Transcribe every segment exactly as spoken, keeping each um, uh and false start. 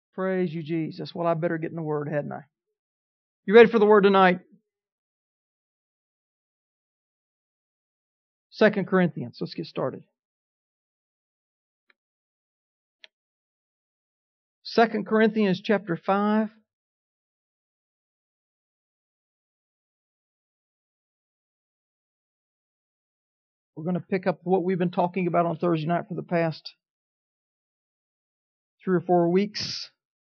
Praise you, Jesus. Well, I better get in the Word, hadn't I? You ready for the Word tonight? Second Corinthians. Let's get started. Second Corinthians chapter five. We're going to pick up what we've been talking about on Thursday night for the past three or four weeks.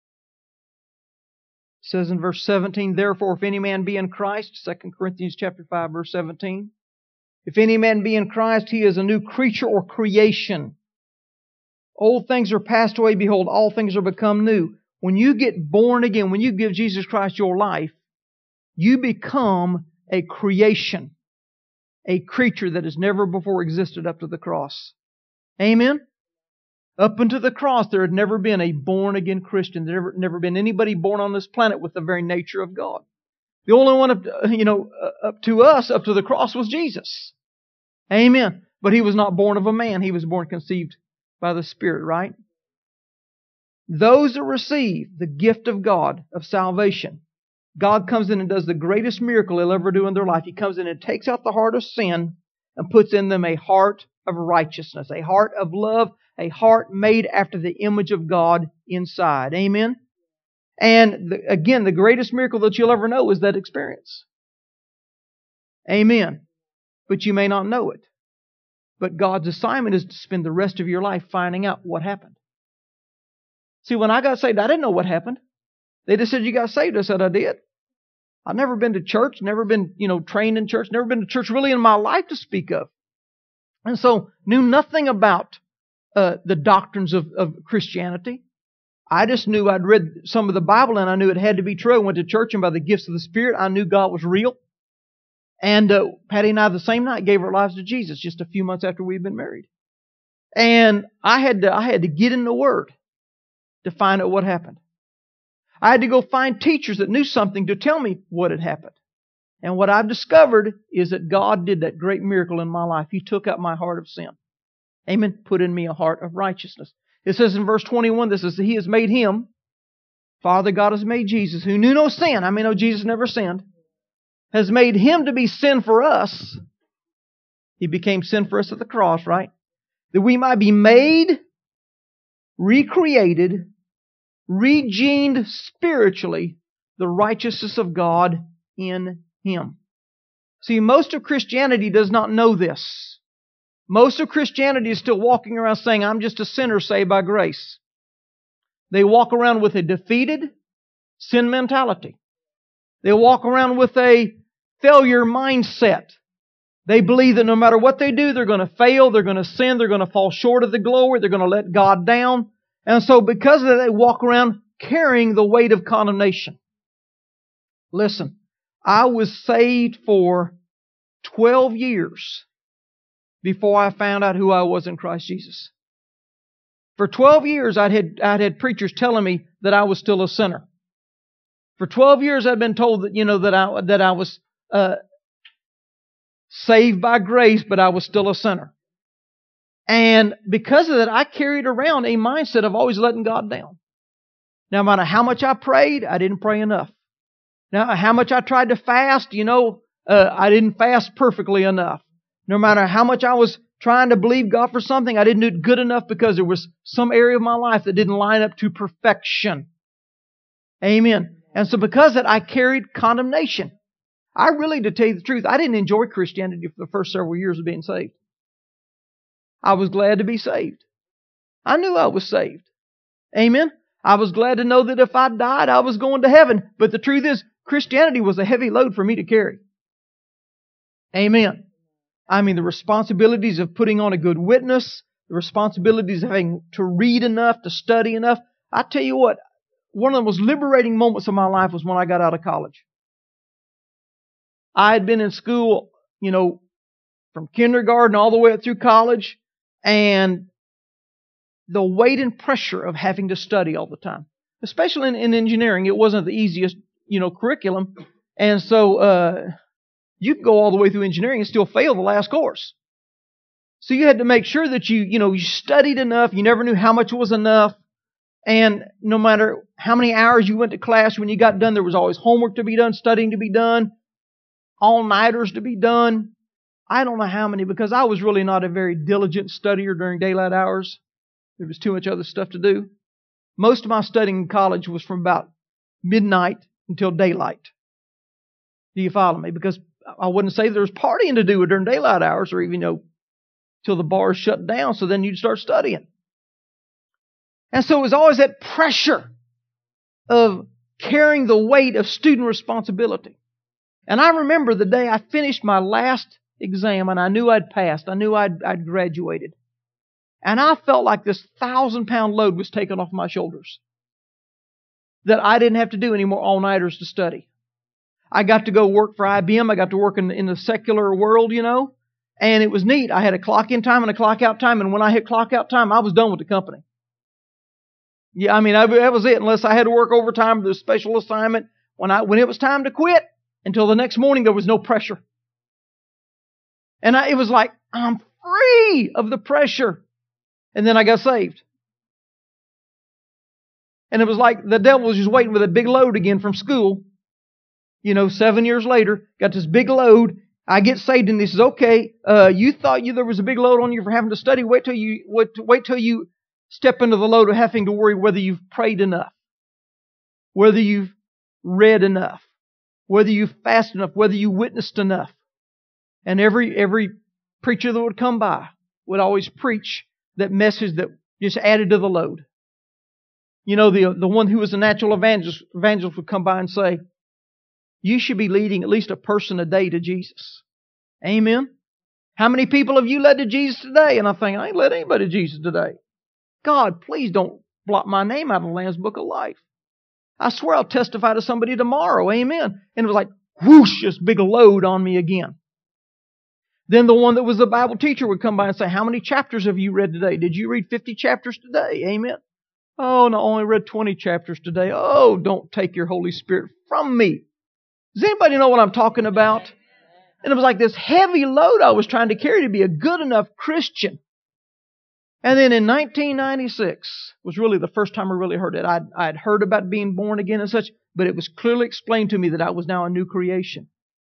It says in verse seventeen, therefore, if any man be in Christ, Second Corinthians chapter five, verse seventeen, if any man be in Christ, he is a new creature or creation. Old things are passed away. Behold, all things are become new. When you get born again, when you give Jesus Christ your life, you become a creation, a creature that has never before existed up to the cross. Amen? Up unto the cross, there had never been a born-again Christian. There had never, never been anybody born on this planet with the very nature of God. The only one, up, you know, up to us, up to the cross, was Jesus. Amen. But He was not born of a man. He was born conceived by the Spirit, right? Those that receive the gift of God, of salvation, God comes in and does the greatest miracle He'll ever do in their life. He comes in and takes out the heart of sin and puts in them a heart of righteousness, a heart of love, a heart made after the image of God inside. Amen? And the, again, the greatest miracle that you'll ever know is that experience. Amen. But you may not know it. But God's assignment is to spend the rest of your life finding out what happened. See, when I got saved, I didn't know what happened. They just said, you got saved. I said, I did. I've never been to church, never been, you know, trained in church, never been to church really in my life to speak of. And so, knew nothing about uh, the doctrines of, of Christianity. I just knew I'd read some of the Bible and I knew it had to be true. I went to church and by the gifts of the Spirit, I knew God was real. And uh, Patty and I, the same night, gave our lives to Jesus just a few months after we'd been married. And I had to, I had to get in the Word to find out what happened. I had to go find teachers that knew something to tell me what had happened. And what I've discovered is that God did that great miracle in my life. He took out my heart of sin. Amen. Put in me a heart of righteousness. It says in verse twenty-one, this is, He has made Him, Father God has made Jesus, who knew no sin. I mean, no, Jesus never sinned. Has made Him to be sin for us. He became sin for us at the cross, right? That we might be made, recreated, regened spiritually, the righteousness of God in Him. See, most of Christianity does not know this. Most of Christianity is still walking around saying, I'm just a sinner saved by grace. They walk around with a defeated sin mentality. They walk around with a failure mindset. They believe that no matter what they do, they're going to fail, they're going to sin, they're going to fall short of the glory, they're going to let God down. And so because of that, they walk around carrying the weight of condemnation. Listen, I was saved for twelve years before I found out who I was in Christ Jesus. For twelve years, I'd had, I'd had preachers telling me that I was still a sinner. For twelve years, I'd been told that, you know, that I, that I was uh, saved by grace, but I was still a sinner. And because of that, I carried around a mindset of always letting God down. Now, no matter how much I prayed, I didn't pray enough. Now, how much I tried to fast, you know, uh, I didn't fast perfectly enough. No matter how much I was trying to believe God for something, I didn't do it good enough because there was some area of my life that didn't line up to perfection. Amen. And so because of that, I carried condemnation. I really, to tell you the truth, I didn't enjoy Christianity for the first several years of being saved. I was glad to be saved. I knew I was saved. Amen. I was glad to know that if I died, I was going to heaven. But the truth is, Christianity was a heavy load for me to carry. Amen. I mean, the responsibilities of putting on a good witness, the responsibilities of having to read enough, to study enough. I tell you what, one of the most liberating moments of my life was when I got out of college. I had been in school, you know, from kindergarten all the way up through college, and the weight and pressure of having to study all the time, especially in, in engineering, it wasn't the easiest, you know, curriculum. And so, uh, you could go all the way through engineering and still fail the last course. So you had to make sure that you, you know, you studied enough. You never knew how much was enough. And no matter how many hours you went to class, when you got done, there was always homework to be done, studying to be done, all-nighters to be done. I don't know how many, because I was really not a very diligent studier during daylight hours. There was too much other stuff to do. Most of my studying in college was from about midnight until daylight. Do you follow me? Because I wouldn't say there was partying to do during daylight hours, or even, you know, till the bars shut down, so then you'd start studying. And so it was always that pressure of carrying the weight of student responsibility. And I remember the day I finished my last exam and I knew I'd passed. I knew I'd, I'd graduated. And I felt like this thousand pound load was taken off my shoulders. That I didn't have to do any more all-nighters to study. I got to go work for I B M. I got to work in, in the secular world, you know. And it was neat. I had a clock in time and a clock out time. And when I hit clock out time, I was done with the company. Yeah, I mean, I, that was it. Unless I had to work overtime or the special assignment. When I when it was time to quit, until the next morning, there was no pressure. And I, it was like, I'm free of the pressure. And then I got saved. And it was like the devil was just waiting with a big load again from school. You know, seven years later, got this big load. I get saved, and he says, okay, uh, you thought you there was a big load on you for having to study. Wait till you wait, wait till you step into the load of having to worry whether you've prayed enough, whether you've read enough, whether you've fasted enough, whether you witnessed enough. And every every preacher that would come by would always preach that message that just added to the load. You know, the the one who was a natural evangelist, evangelist would come by and say, you should be leading at least a person a day to Jesus. Amen? How many people have you led to Jesus today? And I think, I ain't led anybody to Jesus today. God, please don't blot my name out of the Lamb's Book of Life. I swear I'll testify to somebody tomorrow. Amen? And it was like, whoosh, this big load on me again. Then the one that was the Bible teacher would come by and say, how many chapters have you read today? Did you read fifty chapters today? Amen? Oh, no, I only read twenty chapters today. Oh, don't take your Holy Spirit from me. Does anybody know what I'm talking about? And it was like this heavy load I was trying to carry to be a good enough Christian. And then in nineteen ninety-six was really the first time I really heard it. I'd, I'd heard about being born again and such, but it was clearly explained to me that I was now a new creation.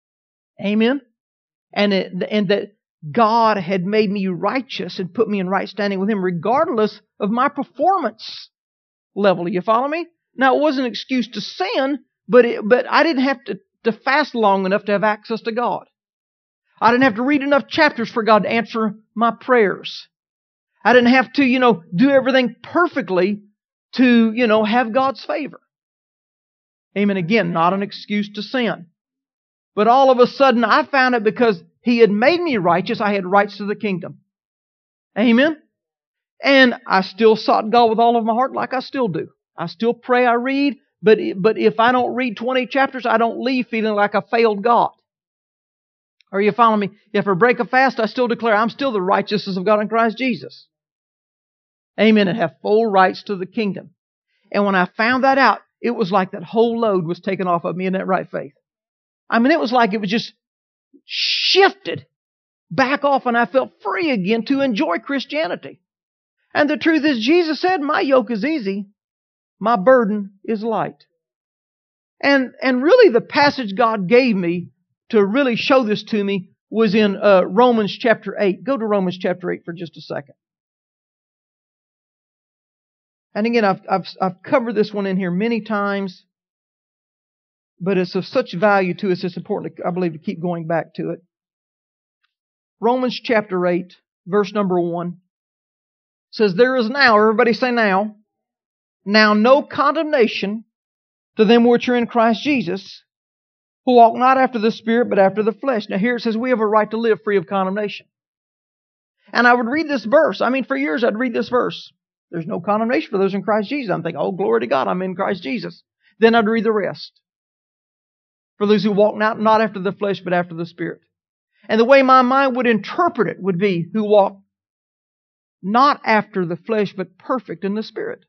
Amen? And, it, and that God had made me righteous and put me in right standing with Him regardless of my performance level. You follow me? Now, it wasn't an excuse to sin, but it, but I didn't have to, to fast long enough to have access to God. I didn't have to read enough chapters for God to answer my prayers. I didn't have to, you know, do everything perfectly to, you know, have God's favor. Amen. Again, not an excuse to sin. But all of a sudden, I found it because He had made me righteous, I had rights to the kingdom. Amen. And I still sought God with all of my heart like I still do. I still pray, I read, but, but if I don't read twenty chapters, I don't leave feeling like I failed God. Are you following me? If I break a fast, I still declare I'm still the righteousness of God in Christ Jesus. Amen. And have full rights to the kingdom. And when I found that out, it was like that whole load was taken off of me in that right faith. I mean, it was like it was just shifted back off, and I felt free again to enjoy Christianity. And the truth is, Jesus said, my yoke is easy, my burden is light. And, and really the passage God gave me to really show this to me was in uh, Romans chapter eight. Go to Romans chapter eight for just a second. And again, I've, I've, I've covered this one in here many times, but it's of such value to us, it's important, I believe, to keep going back to it. Romans chapter eight, verse number one, says, there is now, everybody say now, now no condemnation to them which are in Christ Jesus, who walk not after the Spirit, but after the flesh. Now here it says we have a right to live free of condemnation. And I would read this verse. I mean, for years I'd read this verse. There's no condemnation for those in Christ Jesus. I'm thinking, oh, glory to God, I'm in Christ Jesus. Then I'd read the rest. For those who walk not, not after the flesh, but after the Spirit. And the way my mind would interpret it would be, who walk not after the flesh, but perfect in the Spirit.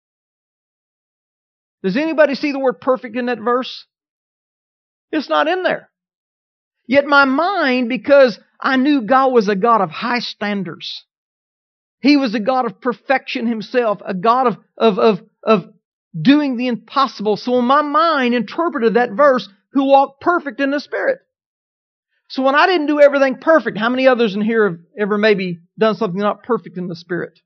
Does anybody see the word perfect in that verse? It's not in there. Yet my mind, because I knew God was a God of high standards. He was a God of perfection Himself, a God of, of, of, of doing the impossible. So my mind interpreted that verse, who walked perfect in the Spirit. So when I didn't do everything perfect, how many others in here have ever maybe done something not perfect in the Spirit?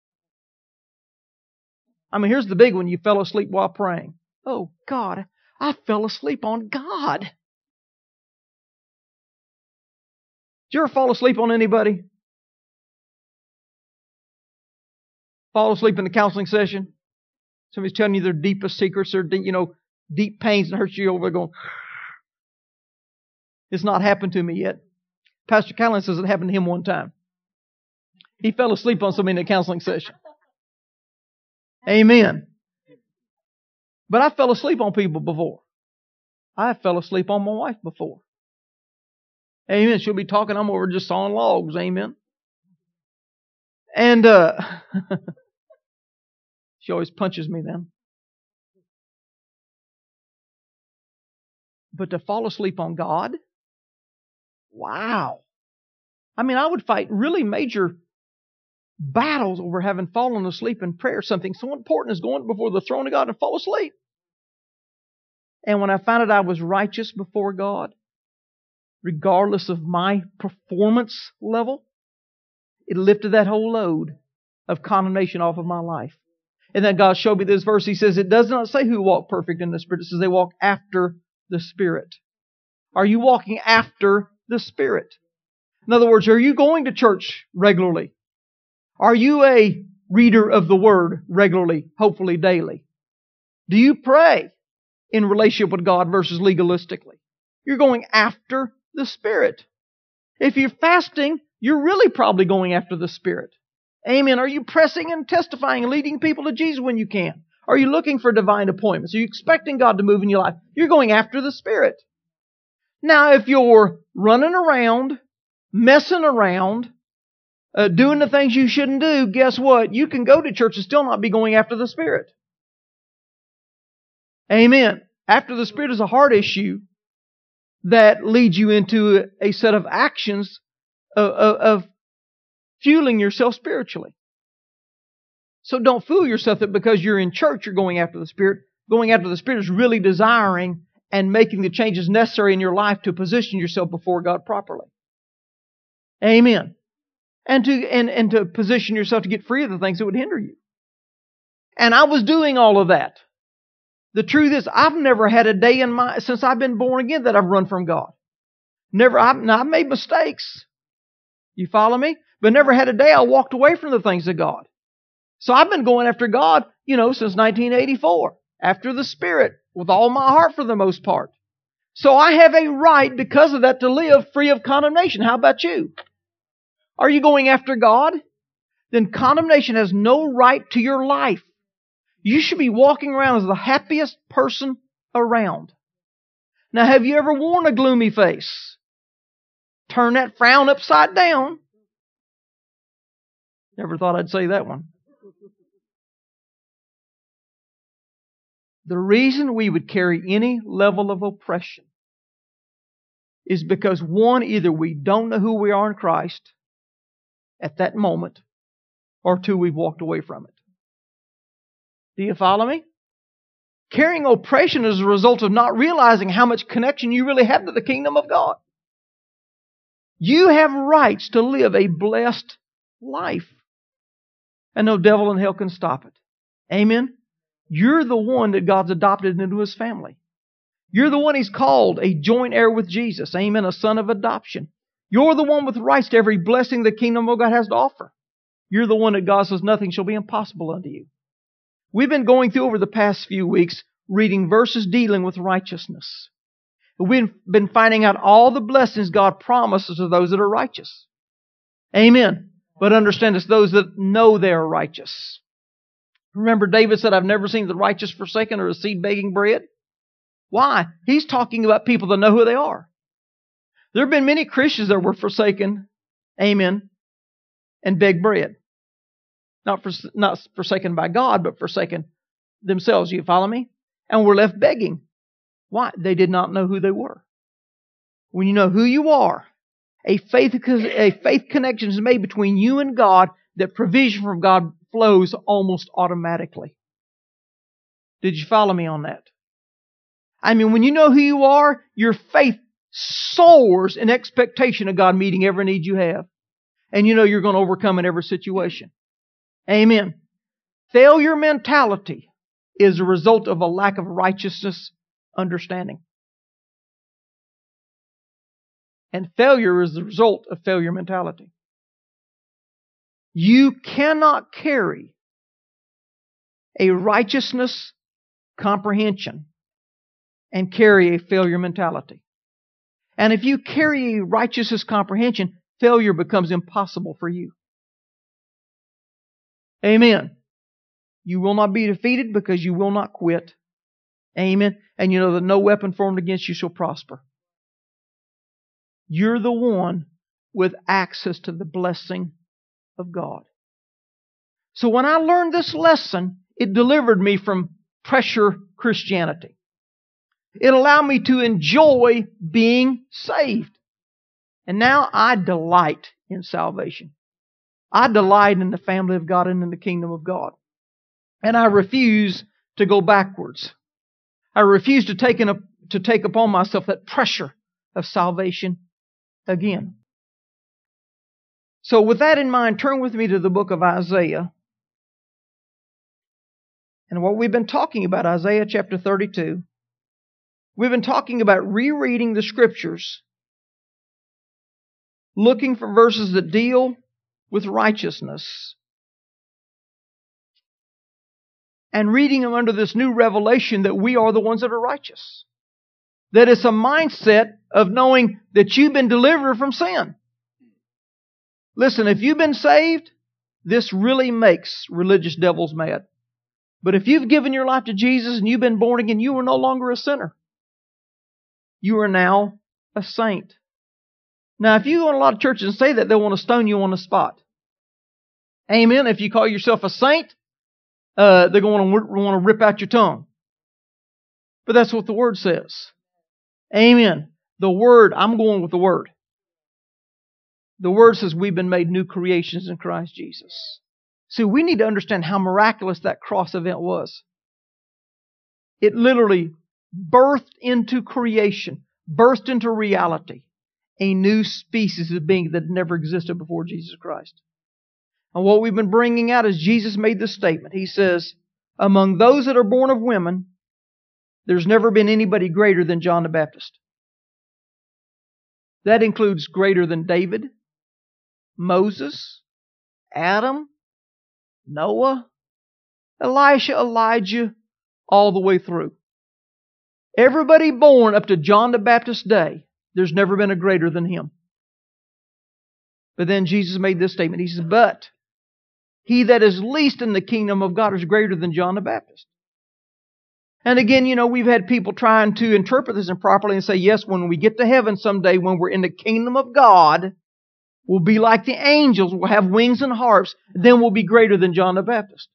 I mean, here's the big one. You fell asleep while praying. Oh, God, I fell asleep on God. Did you ever fall asleep on anybody? Fall asleep in the counseling session? Somebody's telling you their deepest secrets, their deep, you know, deep pains, and hurts you over there going, it's not happened to me yet. Pastor Callan says it happened to him one time. He fell asleep on somebody in a counseling session. Amen. But I fell asleep on people before. I fell asleep on my wife before. Amen. She'll be talking, I'm over just sawing logs. Amen. And uh, she always punches me then. But to fall asleep on God? Wow. I mean, I would fight really major battles over having fallen asleep in prayer. Something so important as going before the throne of God and fall asleep. And when I found out I was righteous before God, regardless of my performance level, it lifted that whole load of condemnation off of my life. And then God showed me this verse. He says, it does not say who walk perfect in the Spirit. It says they walk after the Spirit. Are you walking after the Spirit? In other words, are you going to church regularly? Are you a reader of the Word regularly, hopefully daily? Do you pray in relationship with God versus legalistically? You're going after the Spirit. If you're fasting, you're really probably going after the Spirit. Amen. Are you pressing and testifying and leading people to Jesus when you can? Are you looking for divine appointments? Are you expecting God to move in your life? You're going after the Spirit. Now, if you're running around, messing around, uh, doing the things you shouldn't do, guess what? You can go to church and still not be going after the Spirit. Amen. After the Spirit is a heart issue that leads you into a set of actions of, of, of fueling yourself spiritually. So don't fool yourself that because you're in church, you're going after the Spirit. Going after the Spirit is really desiring and making the changes necessary in your life to position yourself before God properly. Amen. And to, and, and to position yourself to get free of the things that would hinder you. And I was doing all of that. The truth is, I've never had a day in my, since I've been born again, that I've run from God. Never, I've, now I've made mistakes. You follow me? But never had a day I walked away from the things of God. So I've been going after God, you know, since nineteen eighty-four. After the Spirit, with all my heart for the most part. So I have a right, because of that, to live free of condemnation. How about you? Are you going after God? Then condemnation has no right to your life. You should be walking around as the happiest person around. Now, have you ever worn a gloomy face? Turn that frown upside down. Never thought I'd say that one. The reason we would carry any level of oppression is because, one, either we don't know who we are in Christ at that moment, or two, we've walked away from it. Do you follow me? Carrying oppression is a result of not realizing how much connection you really have to the kingdom of God. You have rights to live a blessed life. And no devil in hell can stop it. Amen? You're the one that God's adopted into His family. You're the one He's called a joint heir with Jesus. Amen? A son of adoption. You're the one with rights to every blessing the kingdom of God has to offer. You're the one that God says nothing shall be impossible unto you. We've been going through over the past few weeks reading verses dealing with righteousness. We've been finding out all the blessings God promises to those that are righteous. Amen. But understand, it's those that know they are righteous. Remember, David said, I've never seen the righteous forsaken or a seed begging bread. Why? He's talking about people that know who they are. There have been many Christians that were forsaken, amen, and begged bread. Not, for, not forsaken by God, but forsaken themselves. You follow me? And were left begging. Why? They did not know who they were. When you know who you are, a faith, a faith connection is made between you and God, that provision from God flows almost automatically. Did you follow me on that? I mean, when you know who you are, your faith soars in expectation of God meeting every need you have. And you know you're going to overcome in every situation. Amen. Failure mentality is a result of a lack of righteousness understanding. And failure is the result of failure mentality. You cannot carry a righteousness comprehension and carry a failure mentality. And if you carry a righteousness comprehension, failure becomes impossible for you. Amen. You will not be defeated because you will not quit. Amen. And you know that no weapon formed against you shall prosper. You're the one with access to the blessing of God. So when I learned this lesson, it delivered me from pressure Christianity. It allowed me to enjoy being saved. And now I delight in salvation. I delight in the family of God and in the kingdom of God. And I refuse to go backwards. I refuse to take, in a, to take upon myself that pressure of salvation again. So with that in mind, turn with me to the book of Isaiah. And what we've been talking about, Isaiah chapter thirty-two, we've been talking about rereading the Scriptures, looking for verses that deal with righteousness, and reading them under this new revelation that we are the ones that are righteous. That it's a mindset of knowing that you've been delivered from sin. Listen, if you've been saved, this really makes religious devils mad. But if you've given your life to Jesus and you've been born again, you are no longer a sinner. You are now a saint. Now, if you go in a lot of churches and say that, they'll want to stone you on the spot. Amen. If you call yourself a saint, uh, they're going to want to rip out your tongue. But that's what the Word says. Amen. The Word, I'm going with the Word. The Word says we've been made new creations in Christ Jesus. See, we need to understand how miraculous that cross event was. It literally birthed into creation, birthed into reality, a new species of being that never existed before Jesus Christ. And what we've been bringing out is Jesus made this statement. He says, among those that are born of women, there's never been anybody greater than John the Baptist. That includes greater than David, Moses, Adam, Noah, Elisha, Elijah, all the way through. Everybody born up to John the Baptist's day, there's never been a greater than him. But then Jesus made this statement. He says, but he that is least in the kingdom of God is greater than John the Baptist. And again, you know, we've had people trying to interpret this improperly and say, yes, when we get to heaven someday, when we're in the kingdom of God, we'll be like the angels, we'll have wings and harps, then we'll be greater than John the Baptist.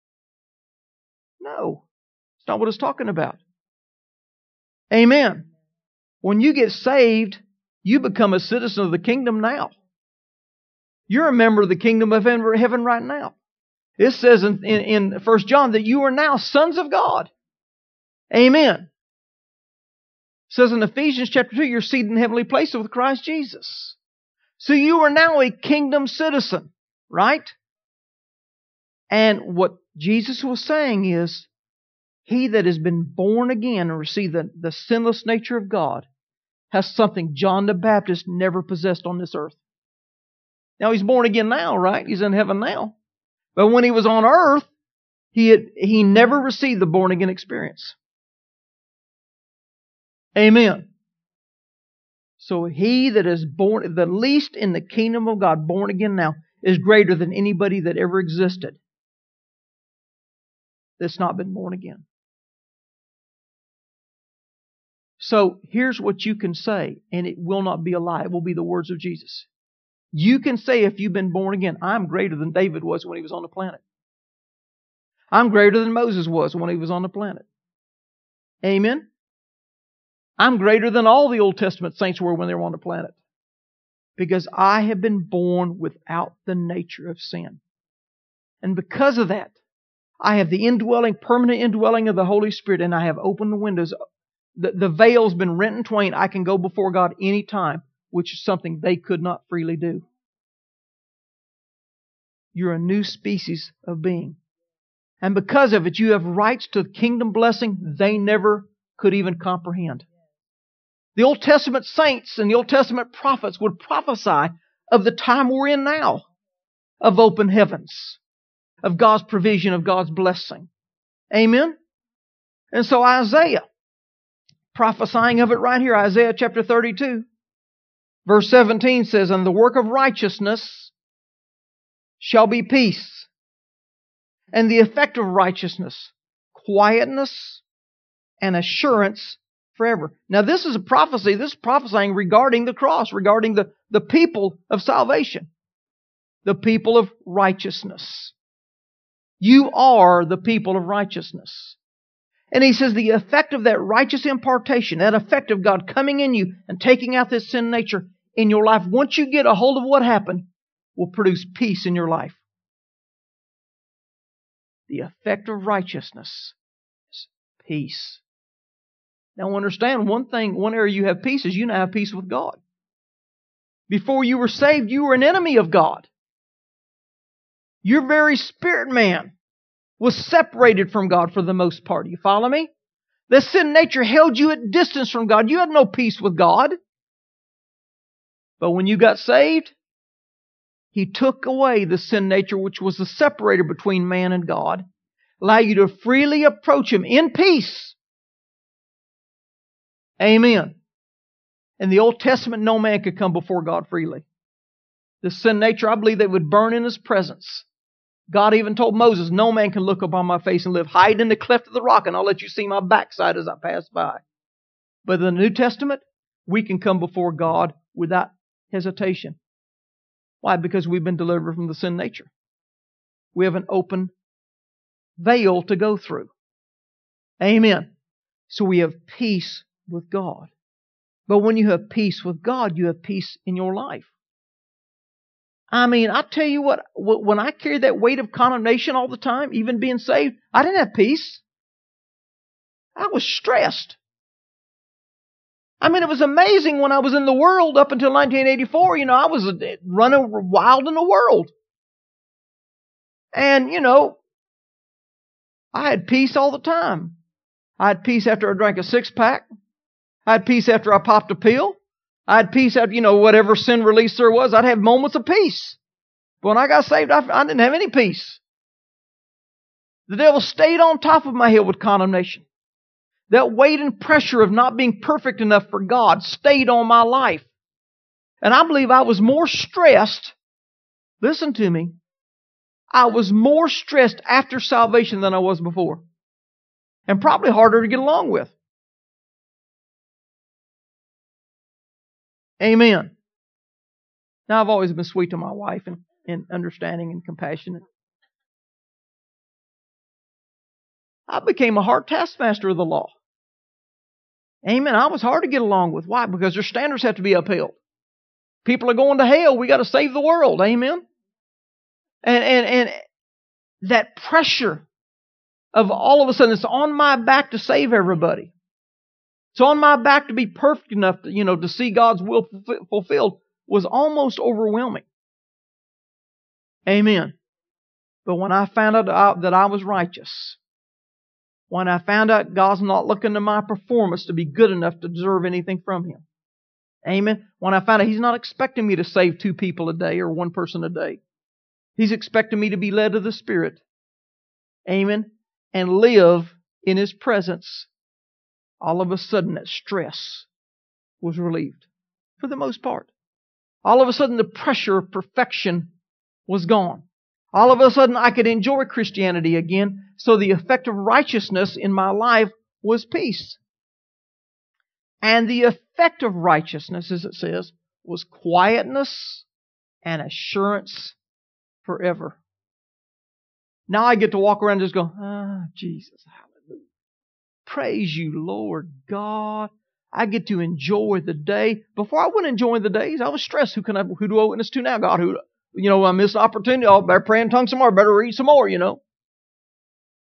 No, it's not what it's talking about. Amen. When you get saved, you become a citizen of the kingdom now. You're a member of the kingdom of heaven right now. It says in, in, in First John that you are now sons of God. Amen. It says in Ephesians chapter two, you're seated in heavenly places with Christ Jesus. So you are now a kingdom citizen, right? And what Jesus was saying is, he that has been born again and received the, the sinless nature of God has something John the Baptist never possessed on this earth. Now he's born again now, right? He's in heaven now. But when he was on earth, he had, he never received the born again experience. Amen. So he that is born, the least in the kingdom of God, born again now, is greater than anybody that ever existed that's not been born again. So here's what you can say, and it will not be a lie. It will be the words of Jesus. You can say, if you've been born again, I'm greater than David was when he was on the planet. I'm greater than Moses was when he was on the planet. Amen? I'm greater than all the Old Testament saints were when they were on the planet. Because I have been born without the nature of sin. And because of that, I have the indwelling, permanent indwelling of the Holy Spirit, and I have opened the windows. The, the veil's been rent in twain. I can go before God any time, which is something they could not freely do. You're a new species of being. And because of it, you have rights to kingdom blessing they never could even comprehend. The Old Testament saints and the Old Testament prophets would prophesy of the time we're in now, of open heavens, of God's provision, of God's blessing. Amen? And so Isaiah, prophesying of it right here, Isaiah chapter thirty-two, verse seventeen says, "And the work of righteousness shall be peace, and the effect of righteousness, quietness and assurance forever." Now this is a prophecy, this is prophesying regarding the cross, regarding the, the people of salvation, the people of righteousness. You are the people of righteousness. And he says the effect of that righteous impartation, that effect of God coming in you and taking out this sin nature in your life, once you get a hold of what happened, will produce peace in your life. The effect of righteousness is peace. Now understand one thing, one area you have peace is you now have peace with God. Before you were saved, you were an enemy of God. Your very spirit man was separated from God for the most part. You follow me? The sin nature held you at distance from God. You had no peace with God. But when you got saved, He took away the sin nature which was the separator between man and God, allow you to freely approach Him in peace. Amen. In the Old Testament, no man could come before God freely. The sin nature, I believe they would burn in His presence. God even told Moses, "No man can look upon my face and live. Hide in the cleft of the rock, and I'll let you see my backside as I pass by." But in the New Testament, we can come before God without hesitation. Why? Because we've been delivered from the sin nature. We have an open veil to go through. Amen. So we have peace with God. But when you have peace with God, you have peace in your life. I mean, I tell you what, when I carried that weight of condemnation all the time, even being saved, I didn't have peace. I was stressed. I mean, it was amazing when I was in the world up until nineteen eighty-four, you know, I was running wild in the world. And, you know, I had peace all the time. I had peace after I drank a six-pack. I had peace after I popped a pill. I had peace after, you know, whatever sin release there was. I'd have moments of peace. But when I got saved, I, I didn't have any peace. The devil stayed on top of my head with condemnation. That weight and pressure of not being perfect enough for God stayed on my life. And I believe I was more stressed, listen to me, I was more stressed after salvation than I was before. And probably harder to get along with. Amen. Now, I've always been sweet to my wife and, and understanding and compassionate. I became a hard taskmaster of the law. Amen. I was hard to get along with. Why? Because their standards have to be upheld. People are going to hell. We got to save the world. Amen. And, and, and that pressure of all of a sudden it's on my back to save everybody. It's on my back to be perfect enough to, you know, to see God's will fulfilled was almost overwhelming. Amen. But when I found out that I was righteous, when I found out God's not looking to my performance to be good enough to deserve anything from Him. Amen. When I found out He's not expecting me to save two people a day or one person a day. He's expecting me to be led of the Spirit. Amen. And live in His presence. All of a sudden that stress was relieved. For the most part. All of a sudden the pressure of perfection was gone. All of a sudden I could enjoy Christianity again. So the effect of righteousness in my life was peace. And the effect of righteousness, as it says, was quietness and assurance forever. Now I get to walk around and just go, ah, Jesus, hallelujah. Praise you, Lord God. I get to enjoy the day. Before I wasn't enjoying the days, I was stressed. Who can I, who do I witness to now? God, who, you know, I missed an opportunity. Oh, better pray in tongues some more. Better read some more, you know.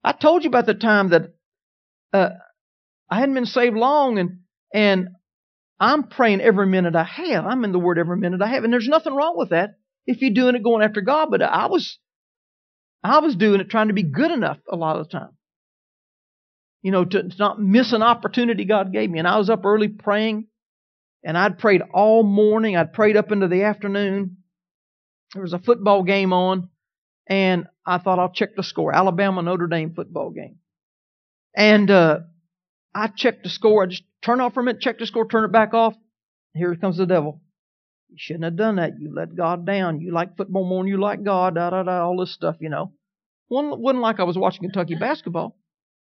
I told you about the time that uh, I hadn't been saved long, and and I'm praying every minute I have. I'm in the Word every minute I have, and there's nothing wrong with that if you're doing it going after God. But I was, I was doing it trying to be good enough a lot of the time. You know, to, to not miss an opportunity God gave me. And I was up early praying, and I'd prayed all morning. I'd prayed up into the afternoon. There was a football game on, and I thought I'll check the score. Alabama Notre Dame football game. And uh, I checked the score. I just turn off for a minute, check the score, turn it back off. Here comes the devil. You shouldn't have done that. You let God down. You like football more than you like God. Da da da. All this stuff, you know. Wasn't, wasn't like I was watching Kentucky basketball.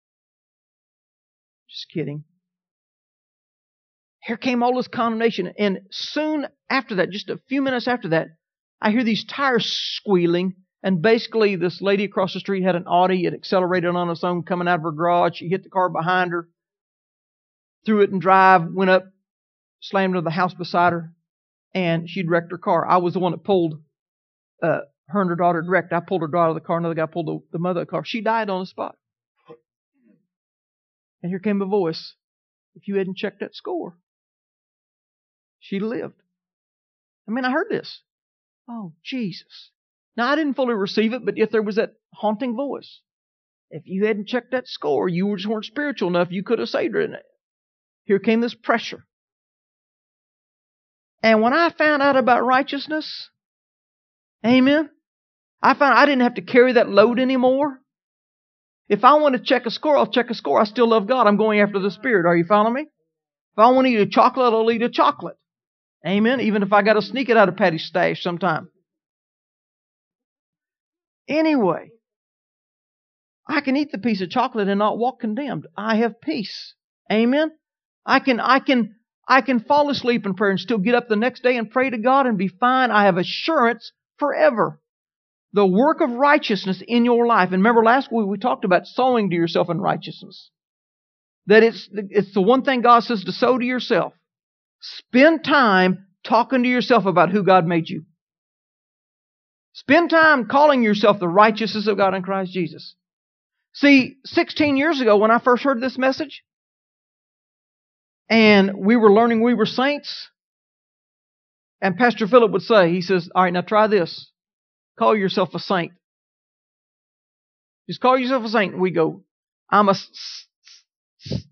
Just kidding. Here came all this condemnation, and soon after that, just a few minutes after that, I hear these tires squealing, and basically this lady across the street had an Audi. It accelerated on its own coming out of her garage. She hit the car behind her, threw it in drive, went up, slammed into the house beside her, and she'd wrecked her car. I was the one that pulled uh, her and her daughter wrecked. I pulled her daughter out of the car. Another guy pulled the, the mother of the car. She died on the spot. And here came a voice. If you hadn't checked that score, she'd lived. I mean, I heard this. Oh, Jesus. Now, I didn't fully receive it, but yet there was that haunting voice. If you hadn't checked that score, you just weren't spiritual enough, you could have saved her in it. Here came this pressure. And when I found out about righteousness, amen, I found I didn't have to carry that load anymore. If I want to check a score, I'll check a score. I still love God. I'm going after the Spirit. Are you following me? If I want to eat a chocolate, I'll eat a chocolate. Amen. Even if I got to sneak it out of Patty's stash sometime. Anyway, I can eat the piece of chocolate and not walk condemned. I have peace. Amen. I can, I can, I can fall asleep in prayer and still get up the next day and pray to God and be fine. I have assurance forever. The work of righteousness in your life. And remember last week we talked about sowing to yourself in righteousness. That it's, it's the one thing God says to sow to yourself. Spend time talking to yourself about who God made you. Spend time calling yourself the righteousness of God in Christ Jesus. See, sixteen years ago when I first heard this message, and we were learning we were saints, and Pastor Philip would say, he says, all right, now try this. Call yourself a saint. Just call yourself a saint. And we go, I'm a s- s-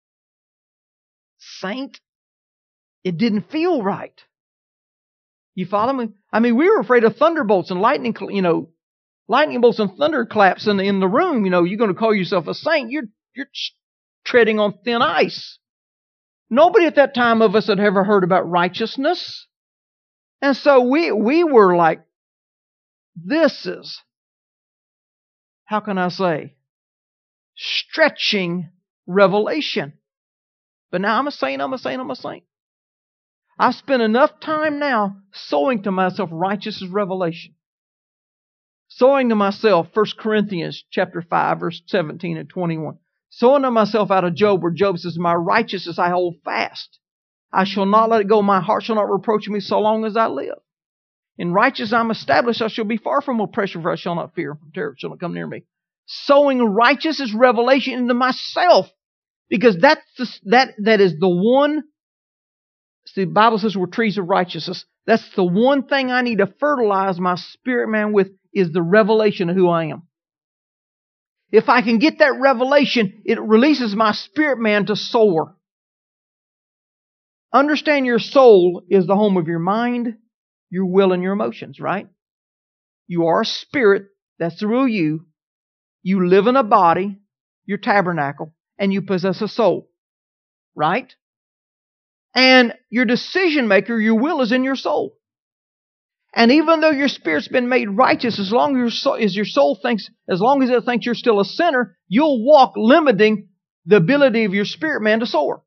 saint? It didn't feel right. You follow me? I mean, we were afraid of thunderbolts and lightning, you know, lightning bolts and thunderclaps in the, in the room. You know, you're going to call yourself a saint. You're, you're treading on thin ice. Nobody at that time of us had ever heard about righteousness. And so we, we were like, this is, how can I say, stretching revelation. But now I'm a saint, I'm a saint, I'm a saint. I've spent enough time now sowing to myself righteous revelation. Sowing to myself First Corinthians chapter five, verse seventeen and twenty-one. Sowing to myself out of Job, where Job says, my righteousness I hold fast. I shall not let it go. My heart shall not reproach me so long as I live. In righteousness I'm established. I shall be far from oppression, for I shall not fear. From terror shall not come near me. Sowing righteous is revelation into myself. Because that's the, that, that is the one. See, the Bible says we're trees of righteousness. That's the one thing I need to fertilize my spirit man with, is the revelation of who I am. If I can get that revelation, it releases my spirit man to soar. Understand your soul is the home of your mind, your will, and your emotions, right? You are a spirit. That's the real you. You live in a body, your tabernacle, and you possess a soul, right? And your decision maker, your will, is in your soul. And even though your spirit's been made righteous, as long as your soul, as your soul thinks, as long as it thinks you're still a sinner, you'll walk limiting the ability of your spirit man to soar.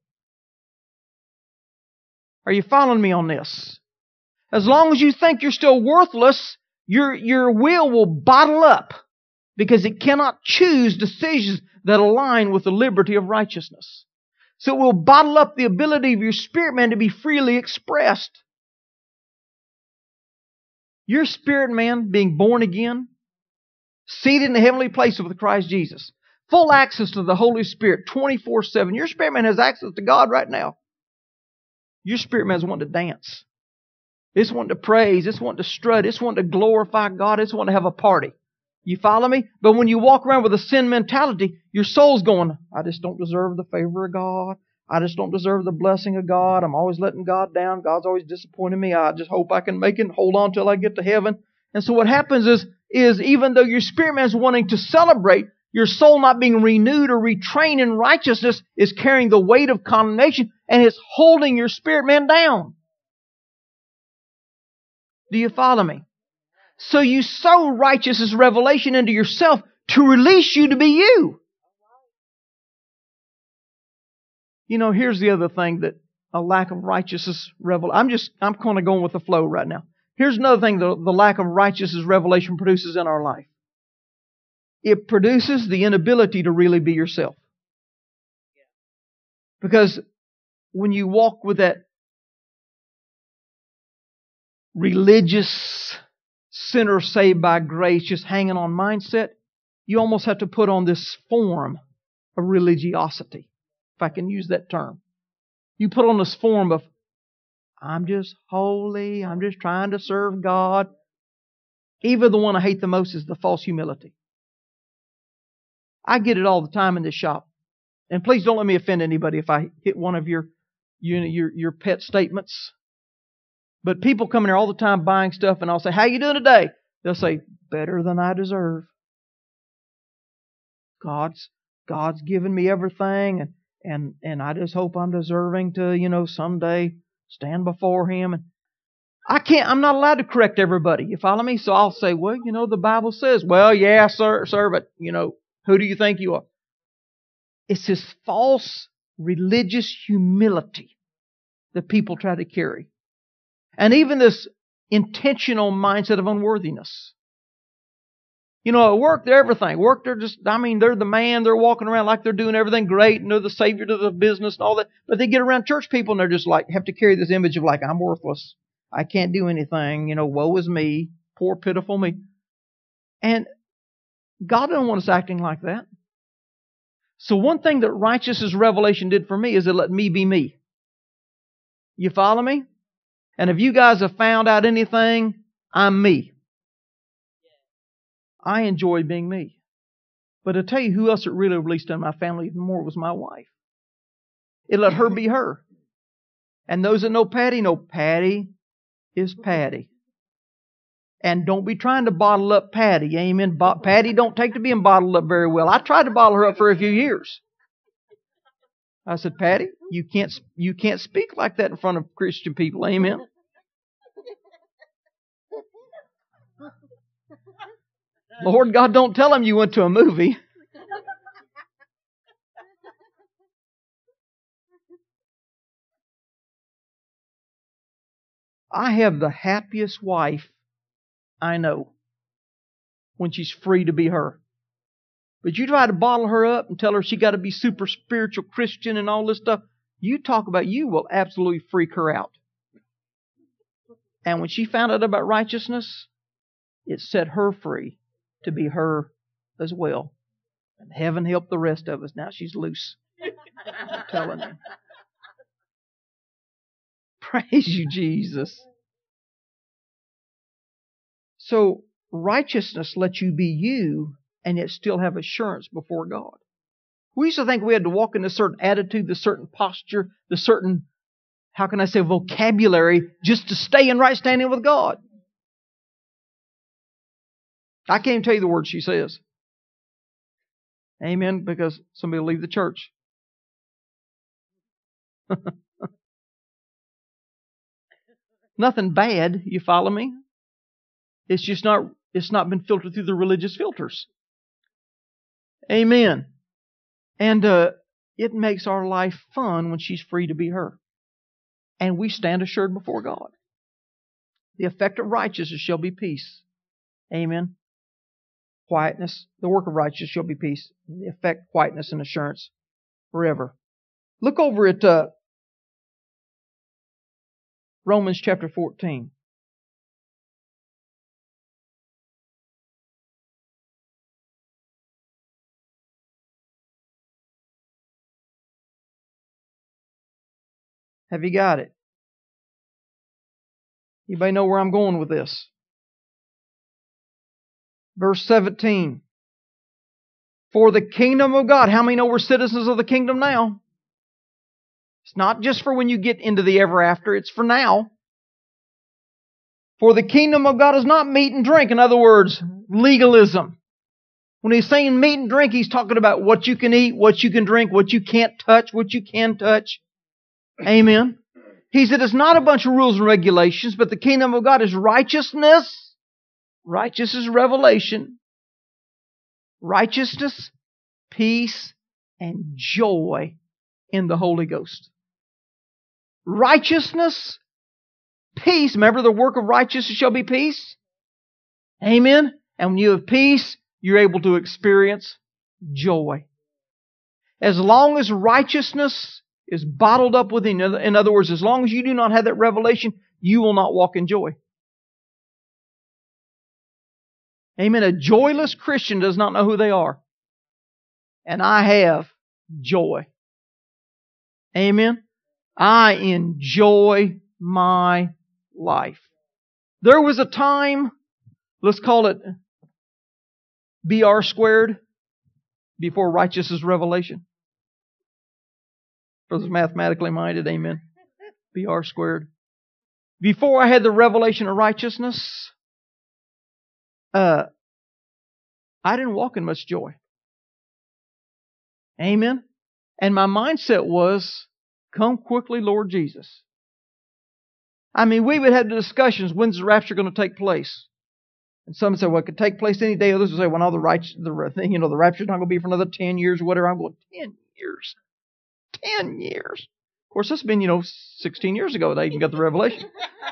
Are you following me on this? As long as you think you're still worthless, your, your will will bottle up because it cannot choose decisions that align with the liberty of righteousness. So it will bottle up the ability of your spirit man to be freely expressed. Your spirit man being born again, seated in the heavenly place with Christ Jesus. full access to the Holy Spirit twenty-four seven. Your spirit man has access to God right now. Your spirit man is wanting to dance. It's wanting to praise. It's wanting to strut. It's wanting to glorify God. It's wanting to have a party. You follow me? But when you walk around with a sin mentality, your soul's going, I just don't deserve the favor of God. I just don't deserve the blessing of God. I'm always letting God down. God's always disappointing me. I just hope I can make it and hold on till I get to heaven. And so what happens is, is even though your spirit man's wanting to celebrate, your soul not being renewed or retrained in righteousness is carrying the weight of condemnation, and it's holding your spirit man down. Do you follow me? So you sow righteousness revelation into yourself to release you to be you. You know, here's the other thing that a lack of righteousness revelation. I'm just, I'm kind of going with the flow right now. Here's another thing the, the lack of righteousness revelation produces in our life. It produces the inability to really be yourself. Because when you walk with that religious sinner saved by grace, just hanging on mindset, you almost have to put on this form of religiosity, if I can use that term. You put on this form of, I'm just holy, I'm just trying to serve God. Even the one I hate the most is the false humility. I get it all the time in this shop. And please don't let me offend anybody if I hit one of your, you know, your, your pet statements. But people come in here all the time buying stuff, and I'll say, how you doing today? They'll say, better than I deserve. God's God's given me everything, and and and I just hope I'm deserving to, you know, someday stand before Him. And I can't, I'm not allowed to correct everybody. You follow me? So I'll say, well, you know, the Bible says, well, yeah, sir, sir, but, you know, who do you think you are? It's this false religious humility that people try to carry. And even this intentional mindset of unworthiness. You know, at work, they're everything. Work, they're just, I mean, they're the man. They're walking around like they're doing everything great, and they're the savior to the business and all that. But they get around church people, and they're just like, have to carry this image of like, I'm worthless. I can't do anything. You know, woe is me. Poor, pitiful me. And God doesn't want us acting like that. So one thing that righteousness revelation did for me is it let me be me. You follow me? And if you guys have found out anything, I'm me. I enjoy being me. But to tell you who else it really released in my family even more was my wife. It let her be her. And those that know Patty know Patty is Patty. And don't be trying to bottle up Patty. Amen. Bo- Patty don't take to being bottled up very well. I tried to bottle her up for a few years. I said, Patty, you can't you can't speak like that in front of Christian people. Amen. Lord God, don't tell him you went to a movie. I have the happiest wife I know when she's free to be her. But you try to bottle her up and tell her she got to be super spiritual Christian and all this stuff. You talk about, you will absolutely freak her out. And when she found out about righteousness, it set her free to be her as well. And heaven help the rest of us. Now she's loose. I'm telling you. Praise you, Jesus. So righteousness lets you be you and yet still have assurance before God. We used to think we had to walk in a certain attitude, the certain posture, the certain, how can I say, vocabulary just to stay in right standing with God. I can't even tell you the words she says. Amen, because somebody will leave the church. Nothing bad, you follow me? It's just not, it's not been filtered through the religious filters. Amen. And uh, it makes our life fun when she's free to be her. And we stand assured before God. The effect of righteousness shall be peace. Amen. Quietness. The work of righteousness shall be peace. The effect, quietness, and assurance forever. Look over at uh, Romans chapter fourteen. Have you got it? Anybody know where I'm going with this? Verse seventeen. For the kingdom of God. How many know we're citizens of the kingdom now? It's not just for when you get into the ever after. It's for now. For the kingdom of God is not meat and drink. In other words, legalism. When he's saying meat and drink, he's talking about what you can eat, what you can drink, what you can't touch, what you can touch. Amen. He said it's not a bunch of rules and regulations, but the kingdom of God is righteousness. Righteousness is revelation. Righteousness, peace, and joy in the Holy Ghost. Righteousness, peace. Remember, the work of righteousness shall be peace. Amen. And when you have peace, you're able to experience joy. As long as righteousness is bottled up within you, in other words, as long as you do not have that revelation, you will not walk in joy. Amen. A joyless Christian does not know who they are. And I have joy. Amen. I enjoy my life. There was a time, let's call it B R squared, before righteousness revelation. For those mathematically minded, amen. B R squared. Before I had the revelation of righteousness, uh, I didn't walk in much joy. Amen. And my mindset was, come quickly, Lord Jesus. I mean, we would have discussions, when's the rapture going to take place? And some say, well, it could take place any day. Others would say, well, no, the, right, the you know, the rapture's not going to be for another ten years or whatever. I'm going, ten years? ten years? Of course, this has been, you know, sixteen years ago that I even got the revelation.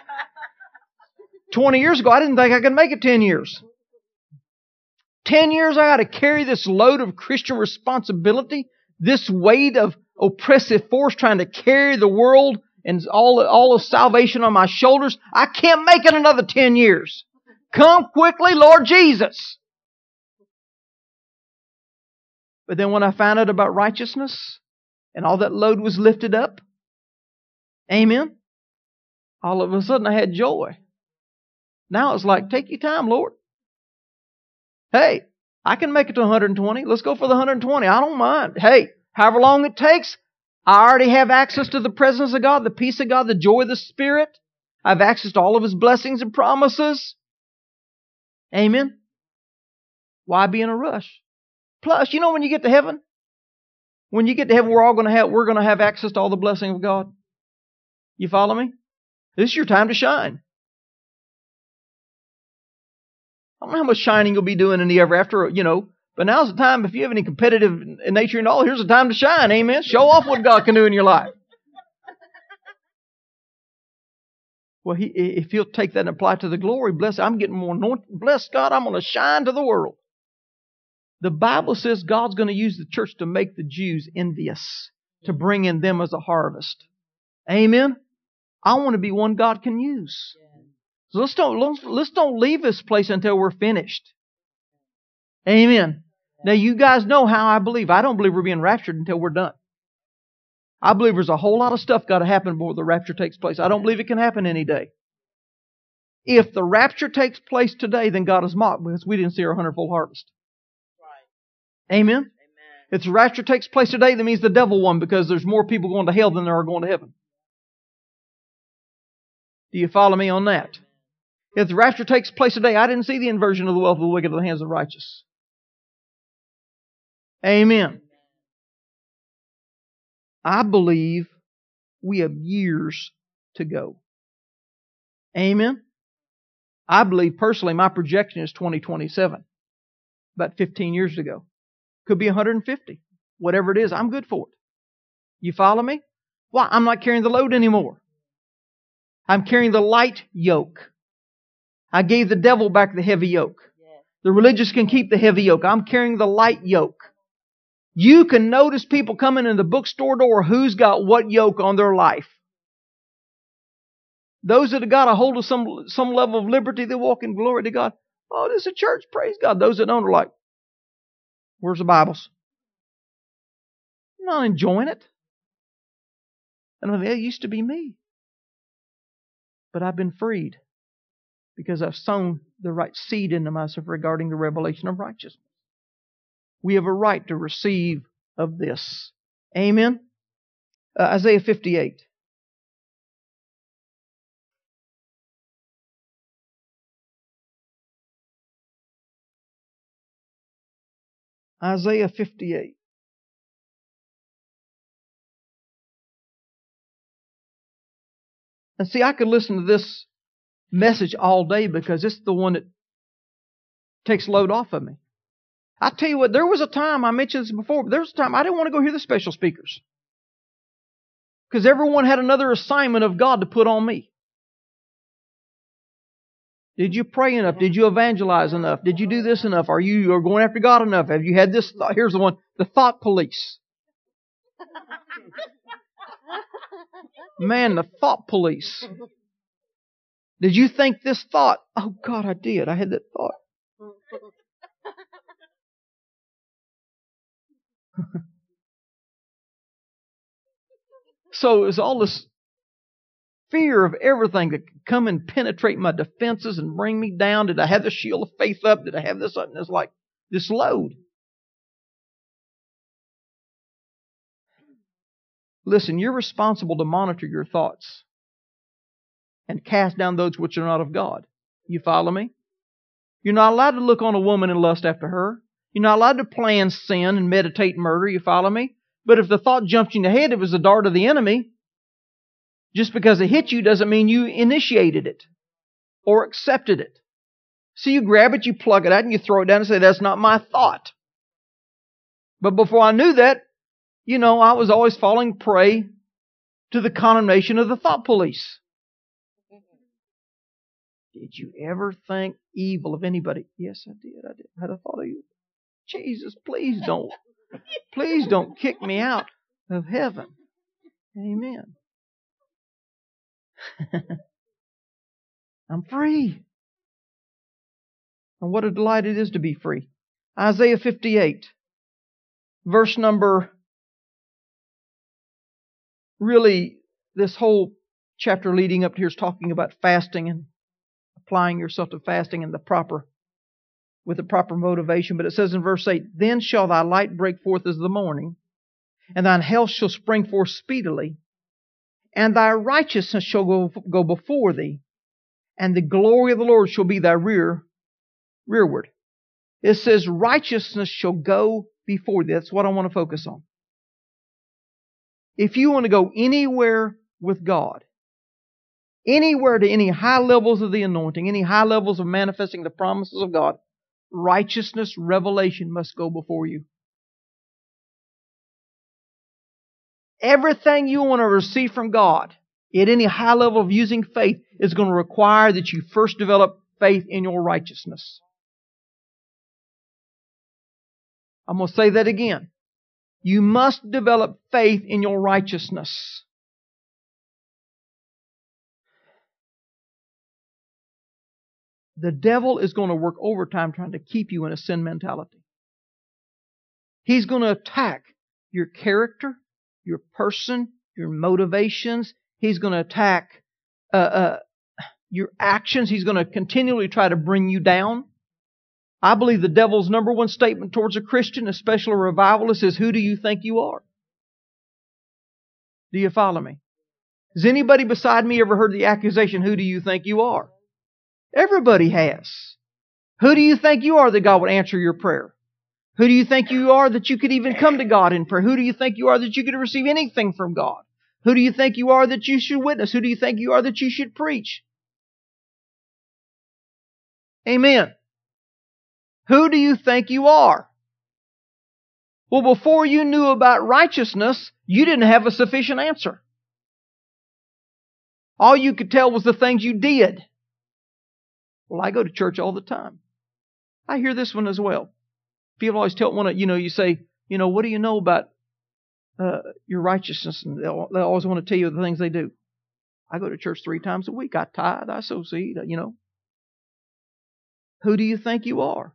twenty years ago, I didn't think I could make it ten years. ten years, I got to carry this load of Christian responsibility, this weight of oppressive force trying to carry the world and all, all of salvation on my shoulders. I can't make it another ten years. Come quickly, Lord Jesus. But then when I found out about righteousness and all that load was lifted up, amen, all of a sudden I had joy. Now it's like, take your time, Lord. Hey, I can make it to one hundred twenty. Let's go for the one hundred twenty. I don't mind. Hey, however long it takes, I already have access to the presence of God, the peace of God, the joy of the Spirit. I have access to all of His blessings and promises. Amen. Why be in a rush? Plus, you know, when you get to heaven, when you get to heaven, we're all going to have, we're going to have access to all the blessing of God. You follow me? This is your time to shine. I don't know how much shining you'll be doing in the ever after, you know, but now's the time, if you have any competitive nature and all, here's the time to shine. Amen. Show off what God can do in your life. Well, he, if He'll take that and apply it to the glory, bless, I'm getting more anointed. Bless God, I'm going to shine to the world. The Bible says God's going to use the church to make the Jews envious, to bring in them as a harvest. Amen. I want to be one God can use. So let's don't, let's, let's don't leave this place until we're finished. Amen. Now you guys know how I believe. I don't believe we're being raptured until we're done. I believe there's a whole lot of stuff got to happen before the rapture takes place. I don't believe it can happen any day. If the rapture takes place today, then God is mocked because we didn't see our hundredfold harvest. Right. Amen? Amen. If the rapture takes place today, that means the devil won because there's more people going to hell than there are going to heaven. Do you follow me on that? If the rapture takes place today, I didn't see the inversion of the wealth of the wicked in the hands of the righteous. Amen. I believe we have years to go. Amen. I believe personally my projection is twenty twenty-seven. About fifteen years to go. Could be one hundred fifty. Whatever it is, I'm good for it. You follow me? Why? I'm not carrying the load anymore. I'm carrying the light yoke. I gave the devil back the heavy yoke. The religious can keep the heavy yoke. I'm carrying the light yoke. You can notice people coming in the bookstore door who's got what yoke on their life. Those that have got a hold of some, some level of liberty, they walk in glory to God. Oh, this is a church, praise God. Those that don't are like, where's the Bibles? I'm not enjoying it. And I'm like, that used to be me. But I've been freed because I've sown the right seed into myself regarding the revelation of righteousness. We have a right to receive of this. Amen? Uh, Isaiah fifty-eight. Isaiah fifty-eight. And see, I could listen to this message all day because it's the one that takes load off of me. I tell you what, there was a time, I mentioned this before, but there was a time I didn't want to go hear the special speakers. Because everyone had another assignment of God to put on me. Did you pray enough? Did you evangelize enough? Did you do this enough? Are you are going after God enough? Have you had this thought? Here's the one, the thought police. Man, the thought police. Did you think this thought? Oh God, I did. I had that thought. So it's all this fear of everything that could come and penetrate my defenses and bring me down. Did I have the shield of faith up? Did I have this up? And it's like this load. Listen, you're responsible to monitor your thoughts and cast down those which are not of God. You follow me? You're not allowed to look on a woman and lust after her. You're not allowed to plan sin and meditate murder. You follow me? But if the thought jumps in your head, it was a dart of the enemy. Just because it hit you doesn't mean you initiated it or accepted it. So you grab it, you plug it out, and you throw it down and say, that's not my thought. But before I knew that, you know, I was always falling prey to the condemnation of the thought police. Did you ever think evil of anybody? Yes, I did. I did. I had a thought of you. Jesus, please don't. Please don't kick me out of heaven. Amen. I'm free. And what a delight it is to be free. Isaiah fifty-eight, verse number, really, this whole chapter leading up to here is talking about fasting and applying yourself to fasting in the proper, with the proper motivation. But it says in verse eight, then shall thy light break forth as the morning, and thine health shall spring forth speedily, and thy righteousness shall go, go before thee, and the glory of the Lord shall be thy rear, rearward. It says righteousness shall go before thee. That's what I want to focus on. If you want to go anywhere with God, anywhere to any high levels of the anointing, any high levels of manifesting the promises of God, righteousness, revelation must go before you. Everything you want to receive from God at any high level of using faith is going to require that you first develop faith in your righteousness. I'm going to say that again. You must develop faith in your righteousness. The devil is going to work overtime trying to keep you in a sin mentality. He's going to attack your character, your person, your motivations. He's going to attack uh, uh, your actions. He's going to continually try to bring you down. I believe the devil's number one statement towards a Christian, especially a revivalist, is, who do you think you are? Do you follow me? Has anybody beside me ever heard the accusation, who do you think you are? Everybody has. Who do you think you are that God would answer your prayer? Who do you think you are that you could even come to God in prayer? Who do you think you are that you could receive anything from God? Who do you think you are that you should witness? Who do you think you are that you should preach? Amen. Who do you think you are? Well, before you knew about righteousness, you didn't have a sufficient answer. All you could tell was the things you did. Well, I go to church all the time. I hear this one as well. People always tell one, you know, you say, you know, what do you know about uh, your righteousness? And they'll, they'll always want to tell you the things they do. I go to church three times a week. I tithe, I sow seed, you know. Who do you think you are?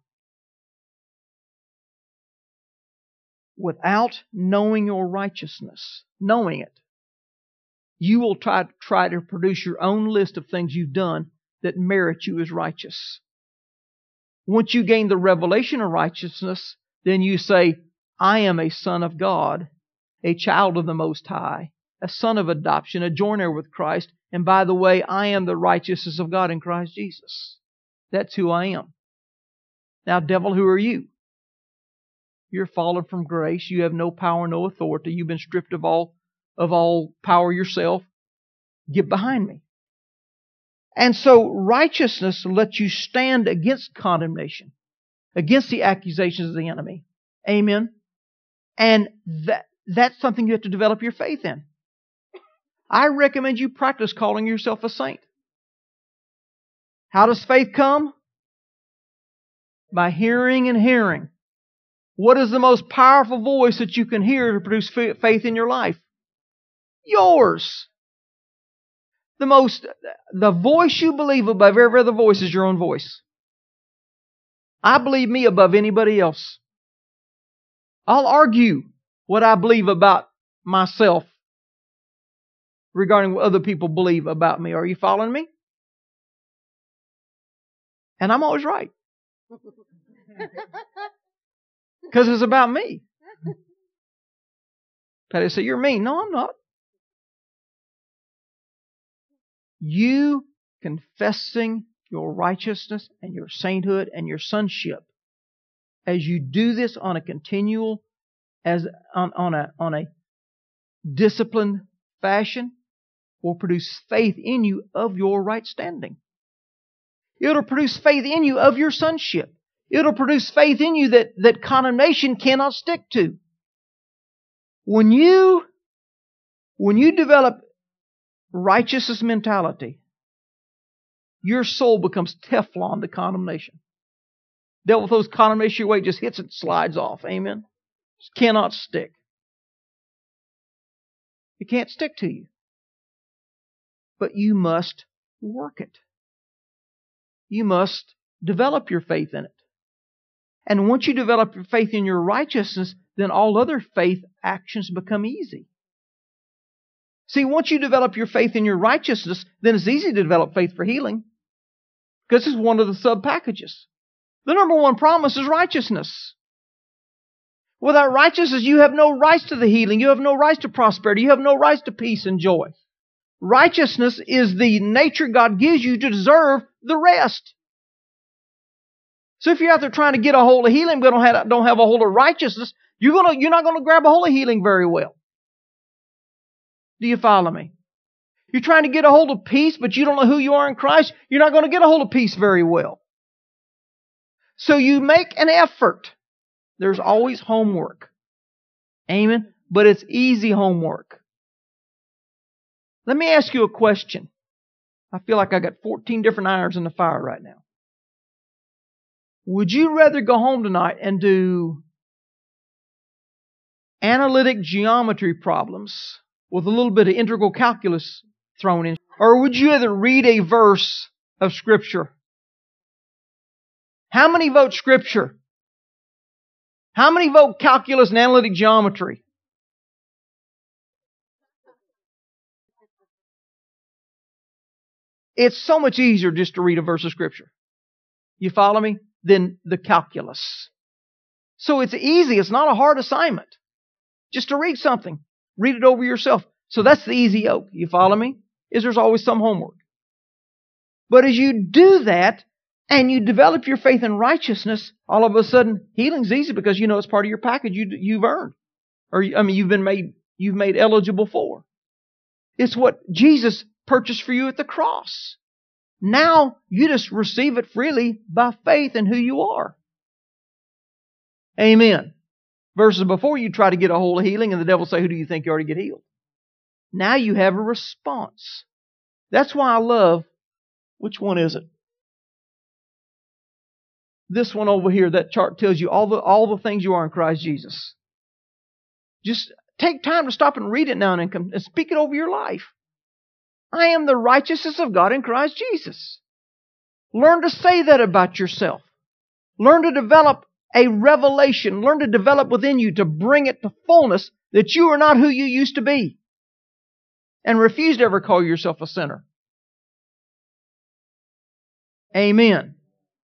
Without knowing your righteousness, knowing it, you will try, try to produce your own list of things you've done that merit you as righteous. Once you gain the revelation of righteousness, then you say, I am a son of God, a child of the Most High, a son of adoption, a joint heir with Christ, and by the way, I am the righteousness of God in Christ Jesus. That's who I am. Now, devil, who are you? You're fallen from grace. You have no power, no authority. You've been stripped of all, of all power yourself. Get behind me. And so righteousness lets you stand against condemnation, against the accusations of the enemy. Amen. And that that's something you have to develop your faith in. I recommend you practice calling yourself a saint. How does faith come? By hearing and hearing. What is the most powerful voice that you can hear to produce faith in your life? Yours. The most, the voice you believe above every other voice is your own voice. I believe me above anybody else. I'll argue what I believe about myself regarding what other people believe about me. Are you following me? And I'm always right. Because it's about me. Patty said, you're mean. No, I'm not. You confessing your righteousness and your sainthood and your sonship, as you do this on a continual, as on, on a on a disciplined fashion, will produce faith in you of your right standing. It'll produce faith in you of your sonship. It'll produce faith in you that, that condemnation cannot stick to. When you, when you develop righteousness mentality, your soul becomes Teflon to condemnation. Devil throws condemnation away, just hits it, slides off. Amen. Just cannot stick. It can't stick to you. But you must work it. You must develop your faith in it. And once you develop your faith in your righteousness, then all other faith actions become easy. See, once you develop your faith in your righteousness, then it's easy to develop faith for healing. Because it's one of the sub-packages. The number one promise is righteousness. Without righteousness, you have no rights to the healing. You have no rights to prosperity. You have no rights to peace and joy. Righteousness is the nature God gives you to deserve the rest. So if you're out there trying to get a hold of healing but don't have, don't have a hold of righteousness, you're gonna you're not going to grab a hold of healing very well. Do you follow me? You're trying to get a hold of peace, but you don't know who you are in Christ, you're not going to get a hold of peace very well. So you make an effort. There's always homework. Amen? But it's easy homework. Let me ask you a question. I feel like I got fourteen different irons in the fire right now. Would you rather go home tonight and do analytic geometry problems with a little bit of integral calculus thrown in? Or would you rather read a verse of Scripture? How many vote Scripture? How many vote calculus and analytic geometry? It's so much easier just to read a verse of Scripture. You follow me? Than the calculus. So it's easy. It's not a hard assignment. Just to read something. Read it over yourself. So that's the easy yoke. You follow me? Is there's always some homework. But as you do that, and you develop your faith in righteousness, all of a sudden, healing's easy because you know it's part of your package you, you've earned. Or, I mean, you've been made, you've made eligible for. It's what Jesus purchased for you at the cross. Now, you just receive it freely by faith in who you are. Amen. Versus before you try to get a hold of healing and the devil say, who do you think you are to get healed? Now you have a response. That's why I love, which one is it? This one over here, that chart tells you all the, all the things you are in Christ Jesus. Just take time to stop and read it now and then and speak it over your life. I am the righteousness of God in Christ Jesus. Learn to say that about yourself. Learn to develop a revelation. Learn to develop within you to bring it to fullness that you are not who you used to be. and refuse to ever call yourself a sinner. Amen.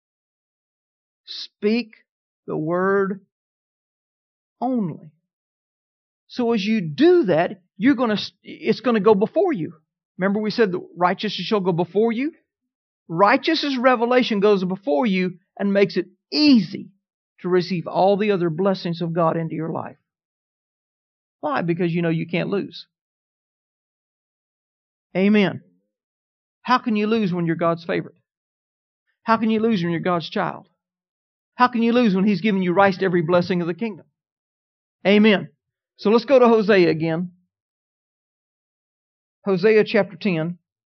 Speak the word only. So as you do that, you're going to, it's going to go before you. Remember we said the righteousness shall go before you? Righteousness revelation goes before you and makes it easy to receive all the other blessings of God into your life. Why? Because you know you can't lose. Amen. How can you lose when you're God's favorite? How can you lose when you're God's child? How can you lose when He's given you rights to every blessing of the kingdom? Amen. So let's go to Hosea again. Hosea chapter ten.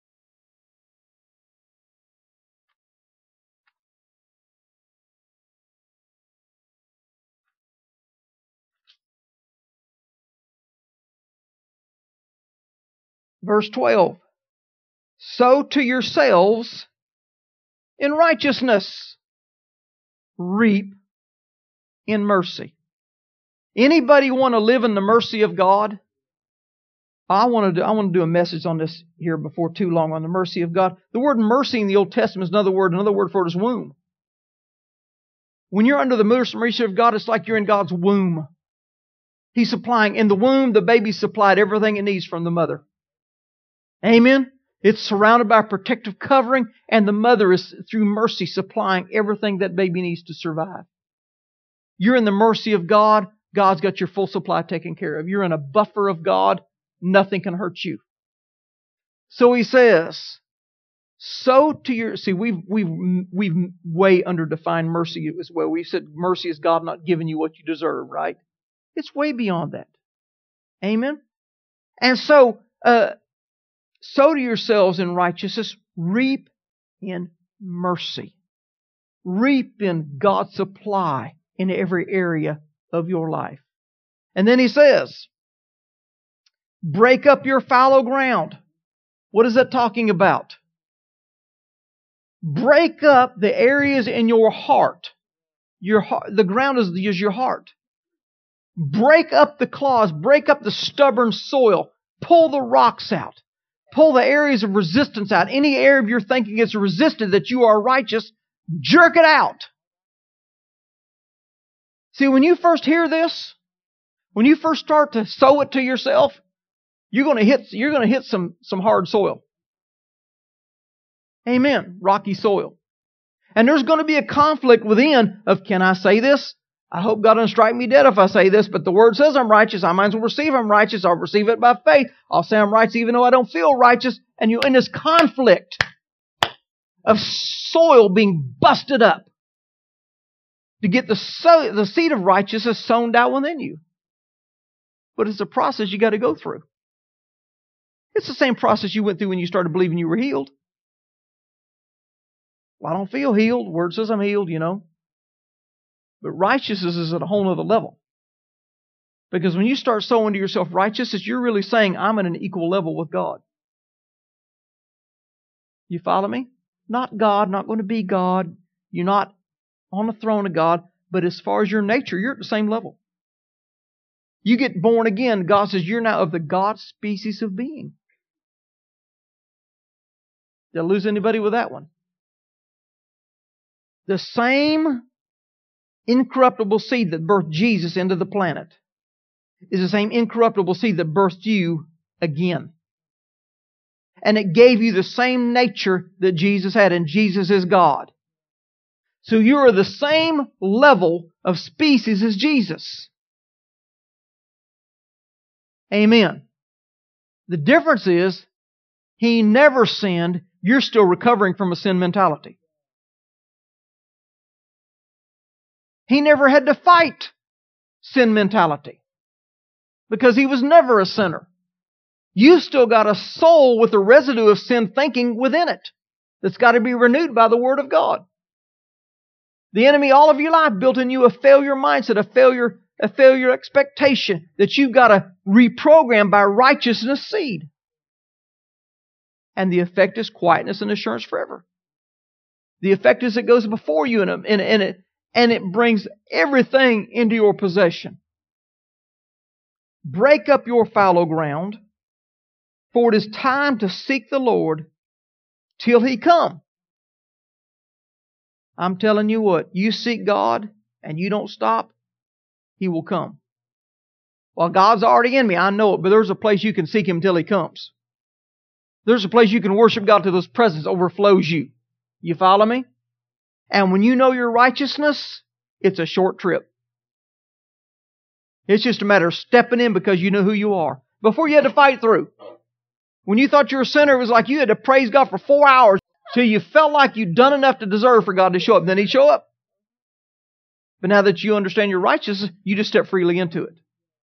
Verse twelve. Sow to yourselves in righteousness, reap in mercy. Anybody want to live in the mercy of God? I want to do, I want to do a message on this here before too long on the mercy of God. The word mercy in the Old Testament is another word. Another word for it is womb. When you're under the mercy of God, it's like you're in God's womb. He's supplying. In the womb, the baby supplied everything it needs from the mother. Amen? It's surrounded by a protective covering, and the mother is, through mercy, supplying everything that baby needs to survive. You're in the mercy of God. God's got your full supply taken care of. You're in a buffer of God. Nothing can hurt you. So He says, sow to your... See, we've, we've, we've way underdefined mercy as well. We've said mercy is God not giving you what you deserve, right? It's way beyond that. Amen? And so... Uh, Sow to yourselves in righteousness, reap in mercy. Reap in God's supply in every area of your life. And then He says, break up your fallow ground. What is that talking about? Break up the areas in your heart. Your heart, the ground is, is your heart. Break up the claws, break up the stubborn soil, pull the rocks out. Pull the areas of resistance out. Any area of your thinking is resisted that you are righteous, jerk it out. See, when you first hear this, when you first start to sow it to yourself, you're going to hit, you're going to hit some, some hard soil. Amen. Rocky soil. And there's going to be a conflict within of, can I say this? I hope God doesn't strike me dead if I say this, but the Word says I'm righteous. I might as well receive I'm righteous. I'll receive it by faith. I'll say I'm righteous even though I don't feel righteous. And you're in this conflict of soil being busted up to get the, sow, the seed of righteousness sown down within you. But it's a process you got to go through. It's the same process you went through when you started believing you were healed. Well, I don't feel healed. The Word says I'm healed, you know. But righteousness is at a whole other level. Because when you start sowing to yourself righteousness, you're really saying, I'm at an equal level with God. You follow me? Not God, not going to be God. You're not on the throne of God. But as far as your nature, you're at the same level. You get born again, God says you're now of the God species of being. Did I lose anybody with that one? The same incorruptible seed that birthed Jesus into the planet is the same incorruptible seed that birthed you again. And it gave you the same nature that Jesus had, and Jesus is God. So you are the same level of species as Jesus. Amen. The difference is, He never sinned. You're still recovering from a sin mentality. He never had to fight sin mentality because He was never a sinner. You've still got a soul with a residue of sin thinking within it that's got to be renewed by the Word of God. The enemy all of your life built in you a failure mindset, a failure, a failure expectation that you've got to reprogram by righteousness seed. And the effect is quietness and assurance forever. The effect is it goes before you and, and, and it And it brings everything into your possession. Break up your fallow ground For it is time to seek the Lord till He come. I'm telling you what, you seek God and you don't stop, He will come. Well, God's already in me, I know it, but there's a place you can seek Him till He comes. There's a place you can worship God till His presence overflows you. You follow me? And when you know your righteousness, it's a short trip. It's just a matter of stepping in because you know who you are. Before you had to fight through. When you thought you were a sinner, it was like you had to praise God for four hours till you felt like you'd done enough to deserve for God to show up. Then He'd show up. But now that you understand your righteousness, you just step freely into it.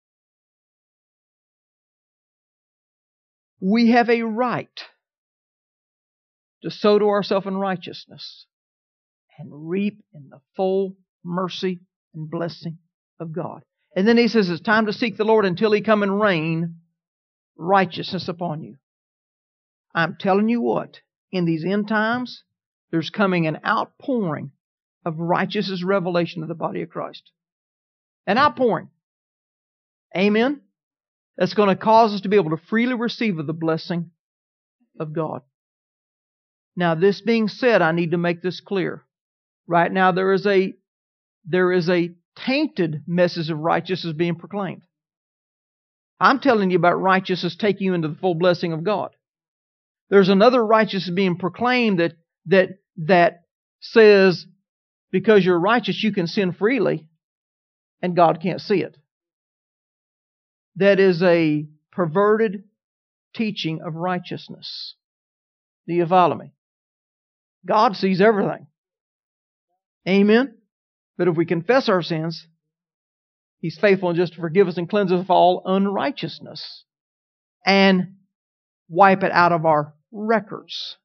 We have a right to sow to ourselves in righteousness and reap in the full mercy and blessing of God. And then He says it's time to seek the Lord until He come and rain righteousness upon you. I'm telling you what, in these end times, there's coming an outpouring of righteousness revelation of the body of Christ. An outpouring. Amen? That's going to cause us to be able to freely receive of the blessing of God. Now, this being said, I need to make this clear. Right now, there is a there is a tainted message of righteousness being proclaimed. I'm telling you about righteousness taking you into the full blessing of God. There's another righteousness being proclaimed that that that says because you're righteous, you can sin freely, and God can't see it. That is a perverted teaching of righteousness. Do you follow me? God sees everything. Amen? But if we confess our sins, He's faithful and just to forgive us and cleanse us of all unrighteousness and wipe it out of our records.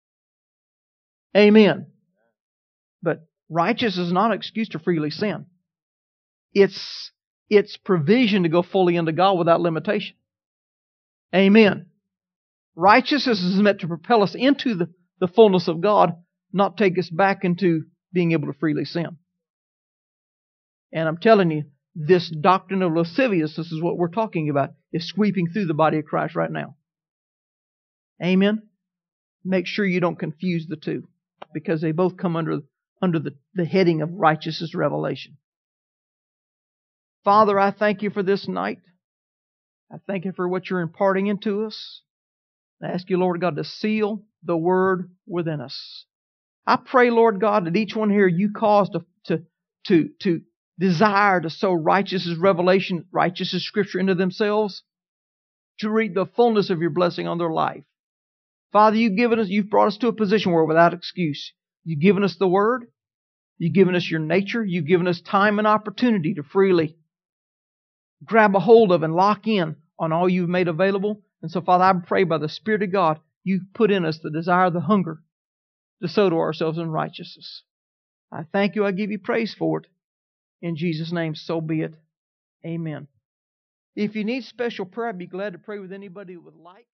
Amen. But righteousness is not an excuse to freely sin. It's, it's provision to go fully into God without limitation. Amen. Righteousness is meant to propel us into the, the fullness of God, not take us back into being able to freely sin. And I'm telling you, this doctrine of lasciviousness is what we're talking about, is sweeping through the body of Christ right now. Amen? Make sure you don't confuse the two, because they both come under, under the, the heading of righteousness revelation. Father, I thank You for this night. I thank You for what You're imparting into us. I ask You, Lord God, to seal the Word within us. I pray, Lord God, that each one here You cause to, to, to, to desire to sow righteousness revelation, righteousness Scripture into themselves, to reap the fullness of Your blessing on their life. Father, You've given us, You've brought us to a position where without excuse, You've given us the Word, You've given us Your nature, You've given us time and opportunity to freely grab a hold of and lock in on all You've made available. And so, Father, I pray by the Spirit of God, You've put in us the desire, the hunger to sow to ourselves in righteousness. I thank You, I give You praise for it. In Jesus' name, so be it. Amen. If you need special prayer, I'd be glad to pray with anybody who would like.